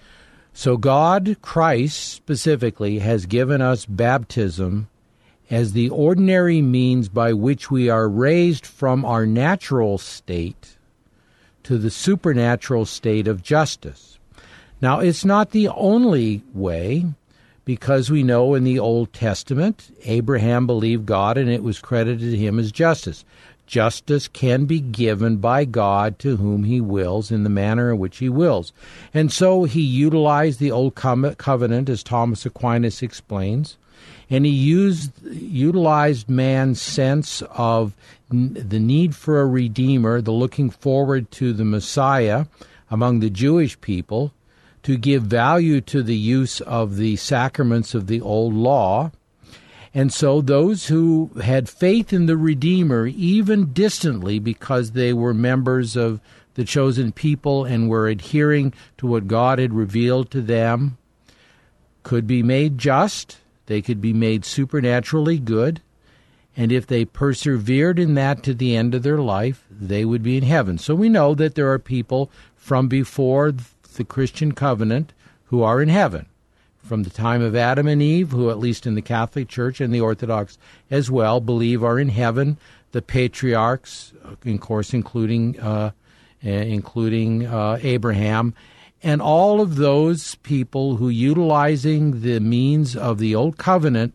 So God, Christ specifically, has given us baptism as the ordinary means by which we are raised from our natural state to the supernatural state of justice. Now, it's not the only way, because we know in the Old Testament, Abraham believed God and it was credited to him as justice. Justice can be given by God to whom he wills in the manner in which he wills. And so he utilized the Old Covenant, as Thomas Aquinas explains, and he used utilized man's sense of n- the need for a Redeemer, the looking forward to the Messiah among the Jewish people, to give value to the use of the sacraments of the old law. And so those who had faith in the Redeemer, even distantly, because they were members of the chosen people and were adhering to what God had revealed to them, could be made just, they could be made supernaturally good, and if they persevered in that to the end of their life, they would be in heaven. So we know that there are people from before the Christian covenant who are in heaven, from the time of Adam and Eve, who at least in the Catholic Church and the Orthodox as well believe are in heaven. The patriarchs, of course, including uh, including uh, Abraham, and all of those people who, utilizing the means of the Old Covenant,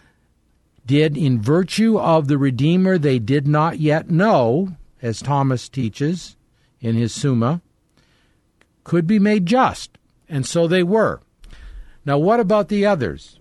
did, in virtue of the Redeemer they did not yet know, as Thomas teaches in his Summa, could be made just, and so they were. Now, what about the others?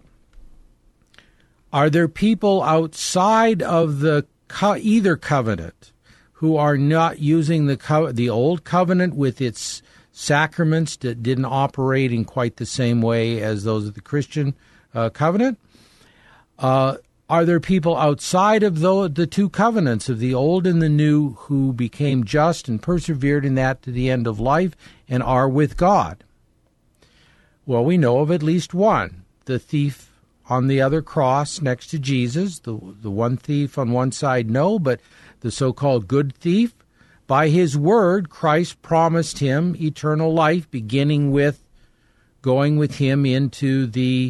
Are there people outside of the co- either covenant who are not using the co- the old covenant with its sacraments that didn't operate in quite the same way as those of the Christian uh, covenant? Uh, are there people outside of the, the two covenants, of the old and the new, who became just and persevered in that to the end of life and are with God? Well, we know of at least one, the thief on the other cross next to Jesus. The, the one thief on one side, no, but the so-called good thief, by his word, Christ promised him eternal life, beginning with going with him into the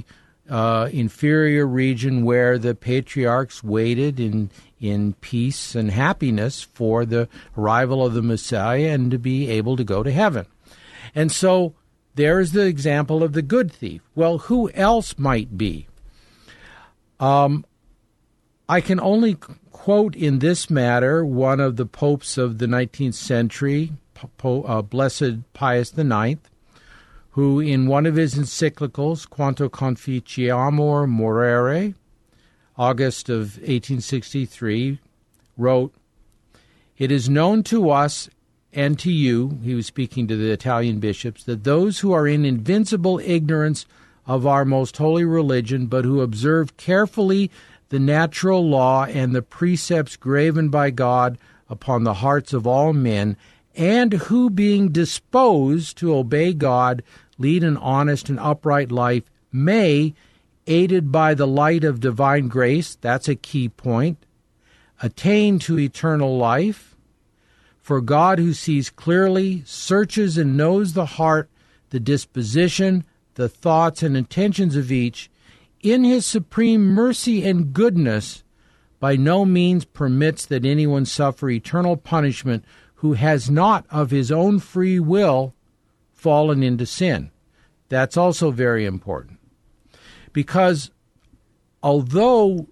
uh, inferior region where the patriarchs waited in in peace and happiness for the arrival of the Messiah and to be able to go to heaven. And so there's the example of the good thief. Well, who else might be? Um, I can only quote in this matter one of the popes of the nineteenth century, po- uh, Blessed Pius the Ninth, who in one of his encyclicals, Quanto Conficiamur Morere, August of eighteen sixty-three, wrote, "It is known to us and to you," he was speaking to the Italian bishops, "that those who are in invincible ignorance of our most holy religion, but who observe carefully the natural law and the precepts graven by God upon the hearts of all men, and who, being disposed to obey God, lead an honest and upright life, may, aided by the light of divine grace," that's a key point, "attain to eternal life. For God, who sees clearly, searches and knows the heart, the disposition, the thoughts and intentions of each, in his supreme mercy and goodness, by no means permits that anyone suffer eternal punishment who has not of his own free will fallen into sin." That's also very important. Because although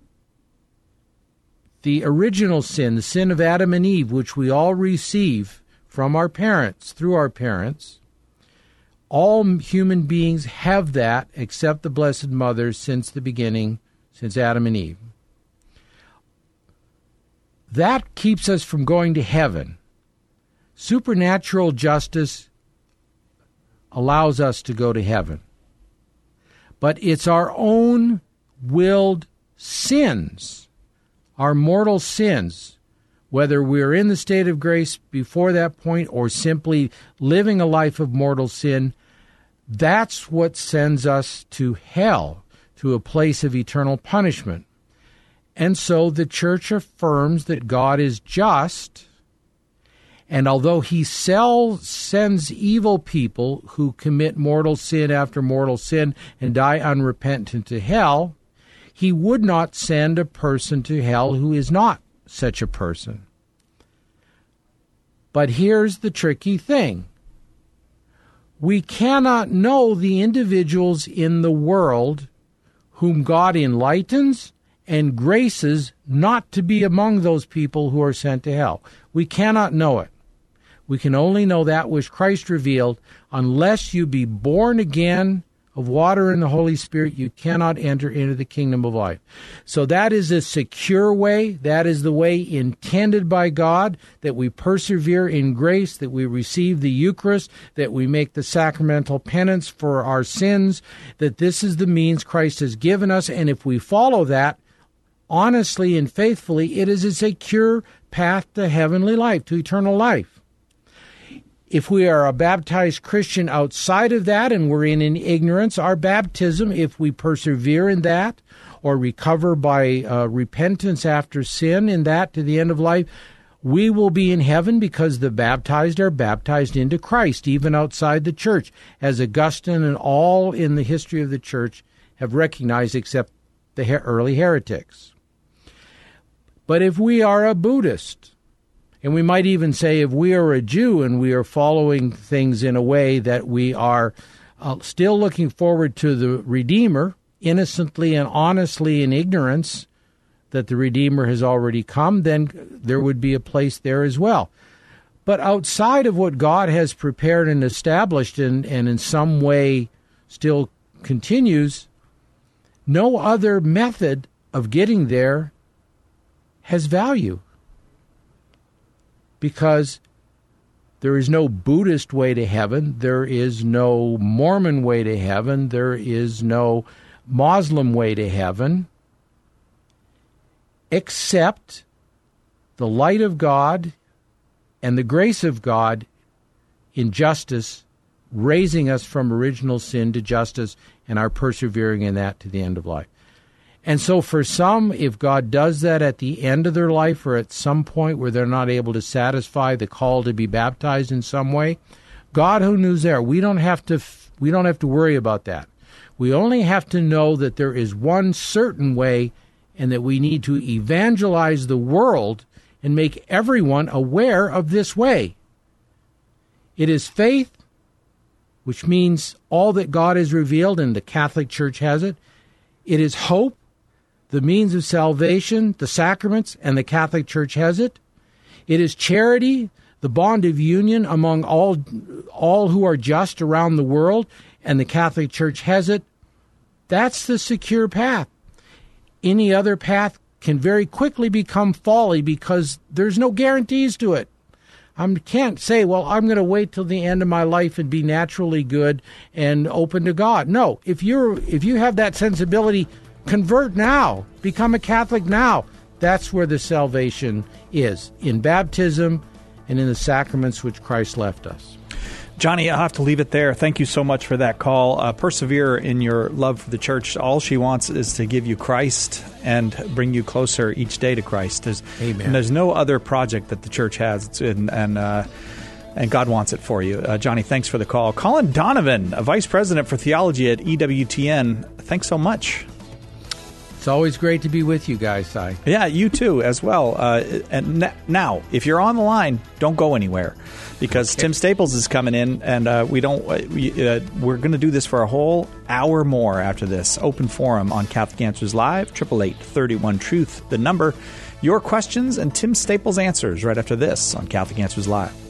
the original sin, the sin of Adam and Eve, which we all receive from our parents, through our parents, all human beings have that except the Blessed Mother since the beginning, since Adam and Eve. That keeps us from going to heaven. Supernatural justice allows us to go to heaven. But it's our own willed sins, our mortal sins, whether we're in the state of grace before that point or simply living a life of mortal sin, that's what sends us to hell, to a place of eternal punishment. And so the church affirms that God is just, and although he sell, sends evil people who commit mortal sin after mortal sin and die unrepentant to hell, he would not send a person to hell who is not such a person. But here's the tricky thing. We cannot know the individuals in the world whom God enlightens and graces not to be among those people who are sent to hell. We cannot know it. We can only know that which Christ revealed. Unless you be born again of water and the Holy Spirit, you cannot enter into the kingdom of life. So that is a secure way. That is the way intended by God, that we persevere in grace, that we receive the Eucharist, that we make the sacramental penance for our sins, that this is the means Christ has given us. And if we follow that honestly and faithfully, it is a secure path to heavenly life, to eternal life. If we are a baptized Christian outside of that and we're in, in ignorance, our baptism, if we persevere in that or recover by uh, repentance after sin in that to the end of life, we will be in heaven because the baptized are baptized into Christ, even outside the church, as Augustine and all in the history of the church have recognized except the her- early heretics. But if we are a Buddhist, and we might even say if we are a Jew and we are following things in a way that we are uh, still looking forward to the Redeemer, innocently and honestly in ignorance that the Redeemer has already come, then there would be a place there as well. But outside of what God has prepared and established and, and in some way still continues, no other method of getting there has value. Because there is no Buddhist way to heaven, there is no Mormon way to heaven, there is no Muslim way to heaven, except the light of God and the grace of God in justice, raising us from original sin to justice and our persevering in that to the end of life. And so for some, if God does that at the end of their life or at some point where they're not able to satisfy the call to be baptized in some way, God who knows there, we don't have to we don't have to worry about that. We only have to know that there is one certain way and that we need to evangelize the world and make everyone aware of this way. It is faith, which means all that God has revealed, and the Catholic Church has it. It is hope, the means of salvation, the sacraments, and the Catholic Church has it. It is charity, the bond of union among all, all who are just around the world, and the Catholic Church has it. That's the secure path. Any other path can very quickly become folly because there's no guarantees to it. I can't say, well, I'm going to wait till the end of my life and be naturally good and open to God. No, if you're if you have that sensibility, convert now, become a Catholic now. That's where the salvation is, in baptism and in the sacraments which Christ left us. Johnny, I'll have to leave it there. Thank you so much for that call. Uh, persevere in your love for the church. All she wants is to give you Christ and bring you closer each day to Christ. There's, Amen. And there's no other project that the church has, and and, uh, and God wants it for you. Uh, Johnny, thanks for the call. Colin Donovan, a Vice President for Theology at E W T N. Thanks so much. It's always great to be with you guys, Si. Yeah, you too, as well. Uh, and n- now, if you're on the line, don't go anywhere, because okay. Tim Staples is coming in, and uh, we don't. Uh, we, uh, we're going to do this for a whole hour more after this. Open forum on Catholic Answers Live, eight eight eight, three one, truth, the number. Your questions and Tim Staples' answers right after this on Catholic Answers Live.